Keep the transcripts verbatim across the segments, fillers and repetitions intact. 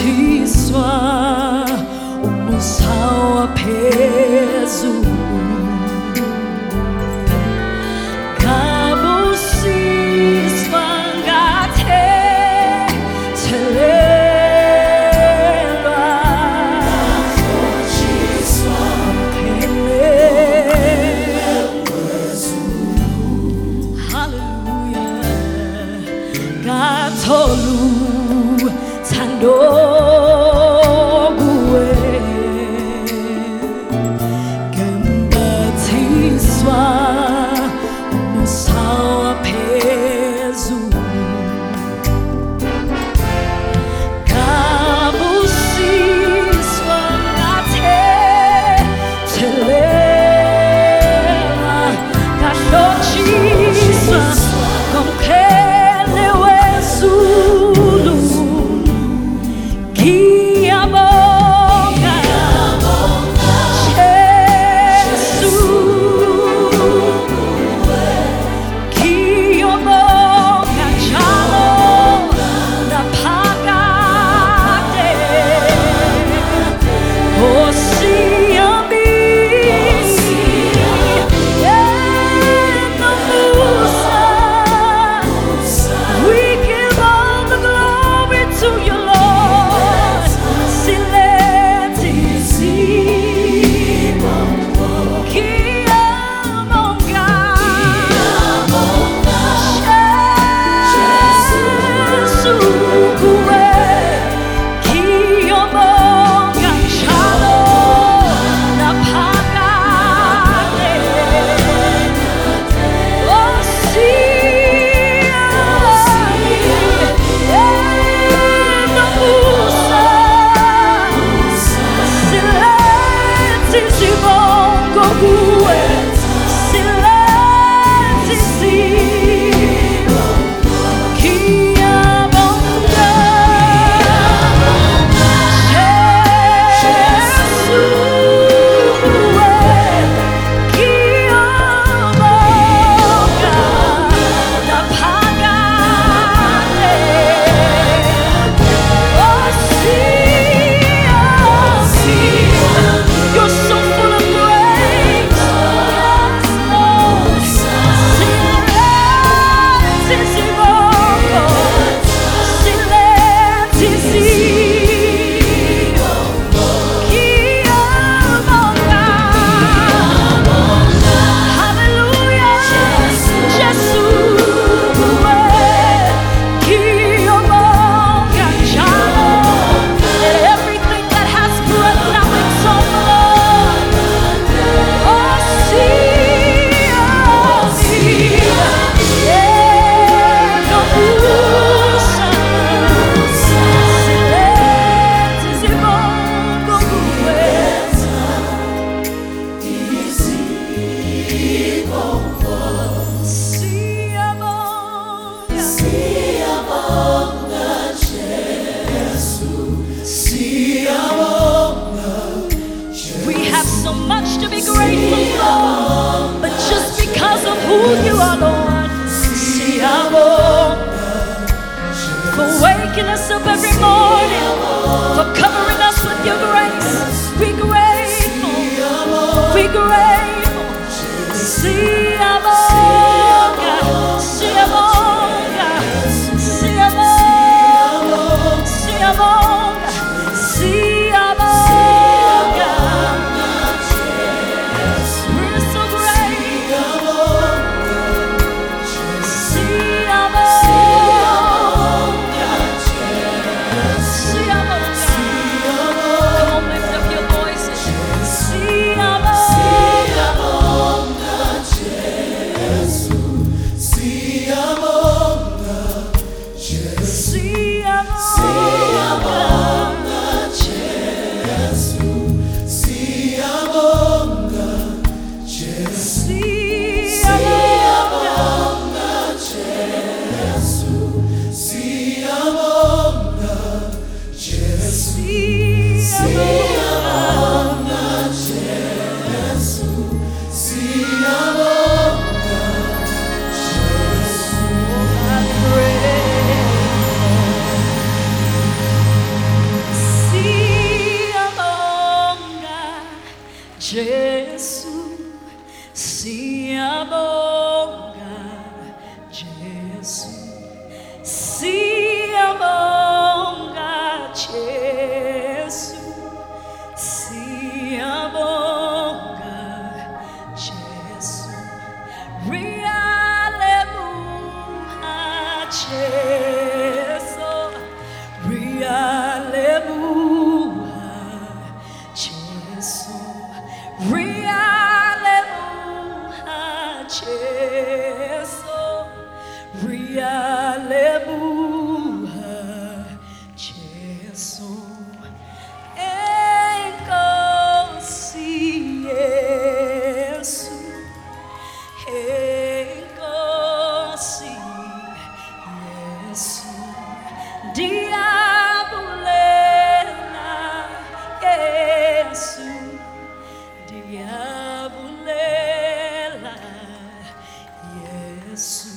Batizwa umusawa phezulu ngabusiswa ngathethelelwa ngabusiswa ngaphelelwa hallelujah ngatholu thando Us up every morning, for covering us with your grace. We grateful, we grateful. See our God, see our God, see our God, see our God, see our God. We're so grateful. See our God. See Jesus, se amonga, Jesus, se amonga, Jesus, se amonga, Jesus, realemuha, Jesus, realemuha, Jesus, realemuha, Jesus, realemuha, Jesus, encosi Yesu, encosi Yesu, diabulela Yesu, diabulela Yesu.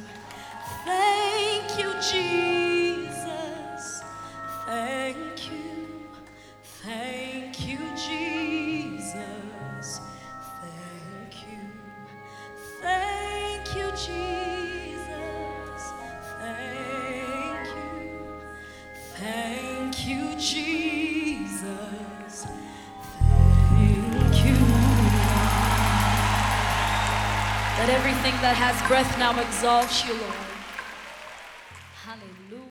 Thank you, Jesus. Thank you. Thank you, Jesus. Thank you. Thank you, Jesus. Thank you. Thank you, Jesus. Thank you. Let everything that has breath now exalt you, Lord.